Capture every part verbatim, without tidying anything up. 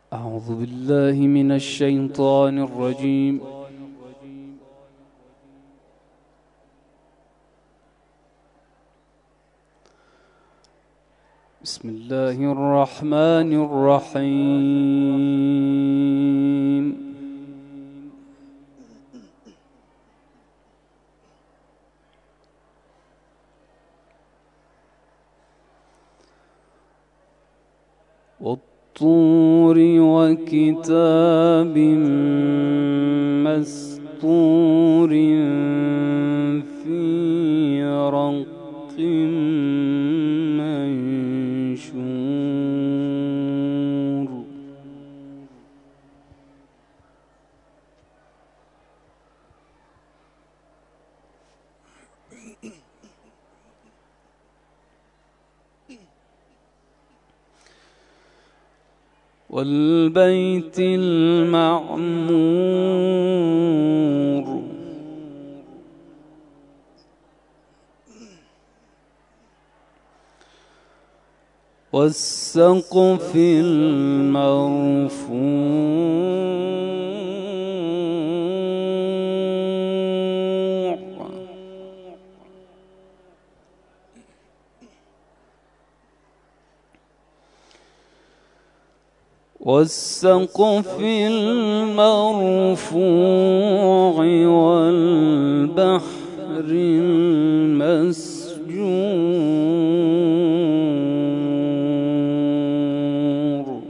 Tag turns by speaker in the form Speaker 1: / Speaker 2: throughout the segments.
Speaker 1: أعوذ بالله من الشيطان الرجيم. بسم الله الرحمن الرحيم. والطور وكتاب مسطور في رق منشور. والبيت المعمور والسقف المرفوع والسقف المرفوع والبحر المسجور.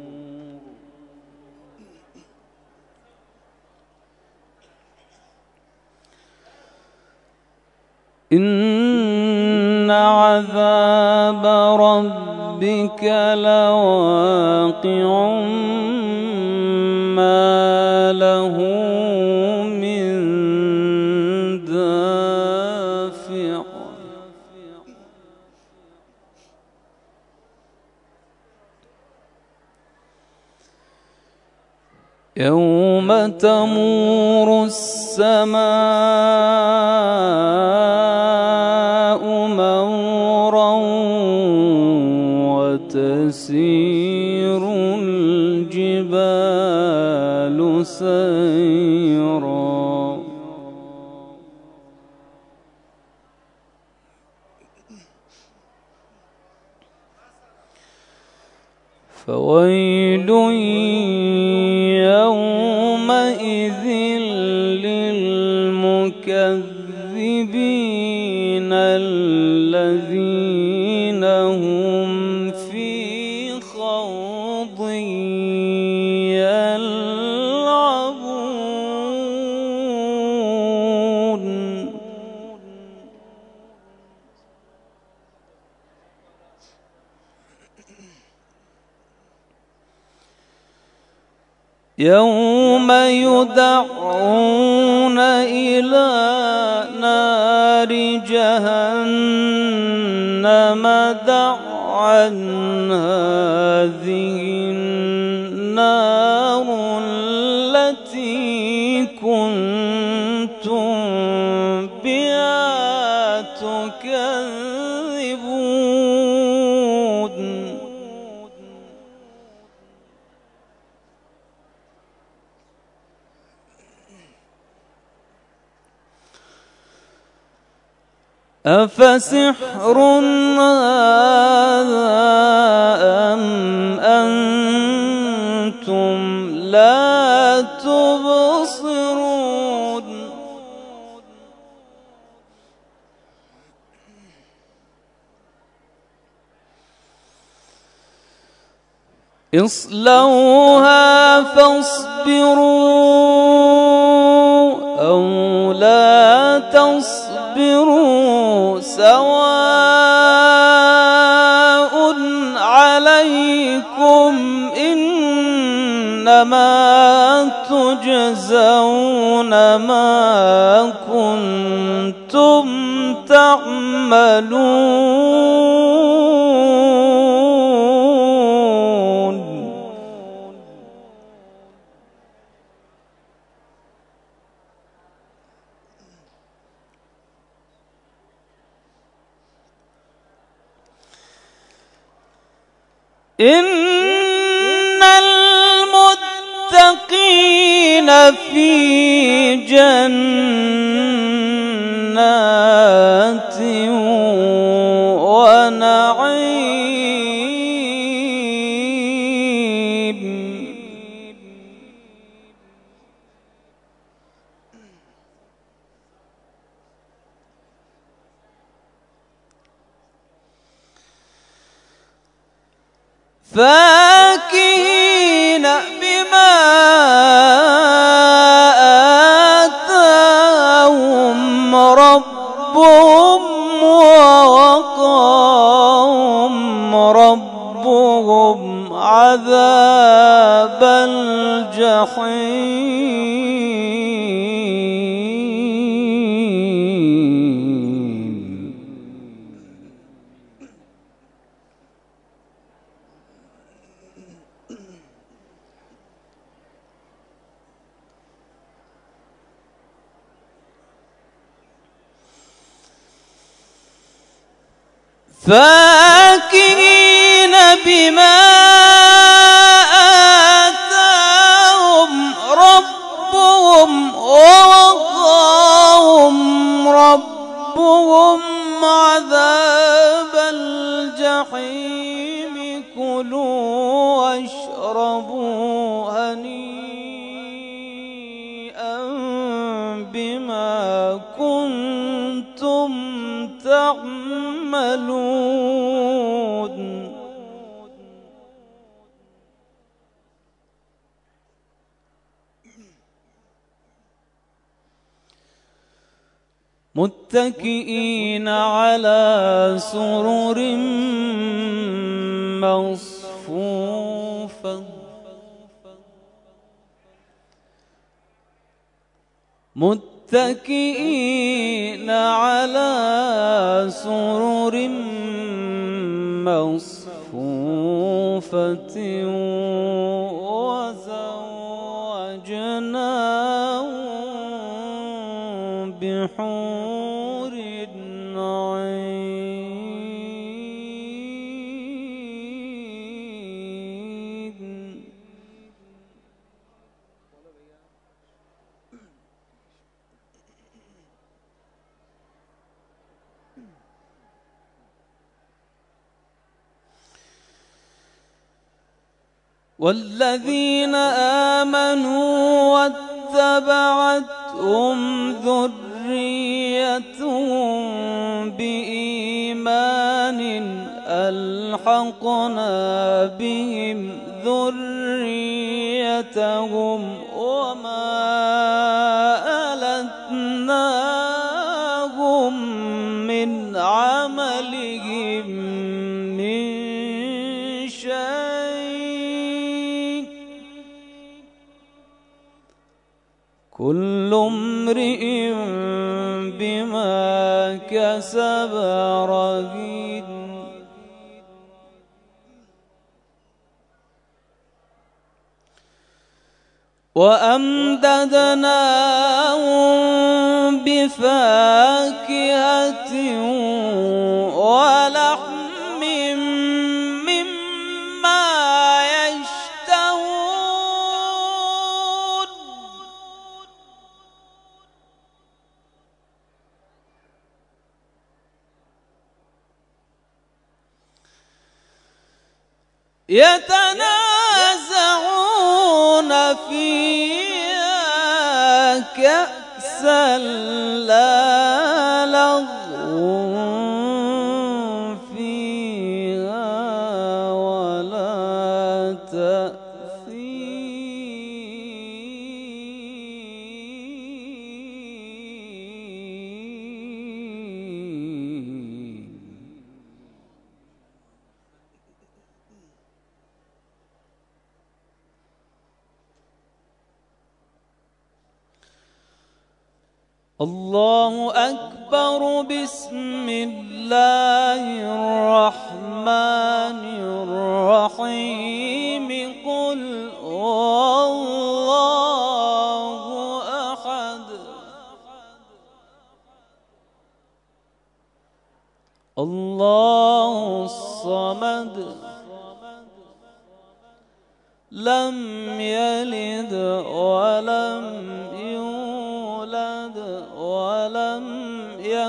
Speaker 1: إن عذاب ربك لواقع ما له من دافع. يوم تمور السماء مورا وتسير الجبال سيرا. فويل يومئذ للمكذبين الذين هم في خوض يلعبون. يوم يدعون إلى نار جهنم دعا. هذه النار التي كنتم بها تكذبون. أفسحر هذا أم أنتم لا تبصرون. اصلوها فاصبروا أو لا تصبروا سواء عليكم إنما تجزون ما كنتم تعملون. إن في جنات ونعيم فاكهين بما آتاهم ربهم ووقاهم ربهم عذاب الجحيم فاكهين بما آتاهم ربهم ووقاهم ربهم عذاب الجحيم كلوا واشربوا هنيئا بما كنتم تعملون متكئين على سرر مصفوفة متكئين على سرر مصفوفة وزوجناهم بحور عين والذين آمنوا واتبعتهم ذريتهم بإيمان ألحقنا بهم ذريتهم وما ألتناهم من عملهم من شيء كل امرئ بما كسب رهين وأمددناهم بفاكهة ولحم مما يشتهون يتنازعون فيها كأسا لا لغو فيها ولا تأثيم الله أكبر بسم الله الرحمن الرحيم قل هو الله أحد الله الصمد لم يلد ولم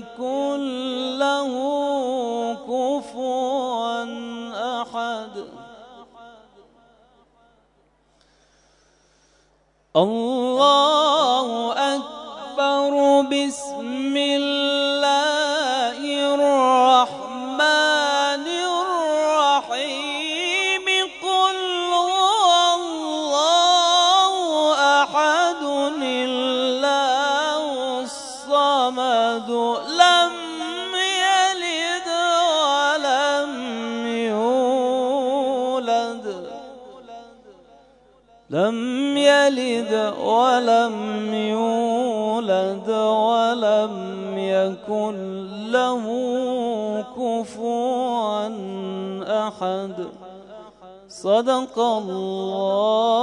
Speaker 1: يكن له كفوا أحد. الله أكبر. بسم الله الرحمن الرحيم. قل هو الله أحد الله الصمد لم يلد ولم يولد لم يلد ولم يولد ولم يكن له كفوا أحد. صدق الله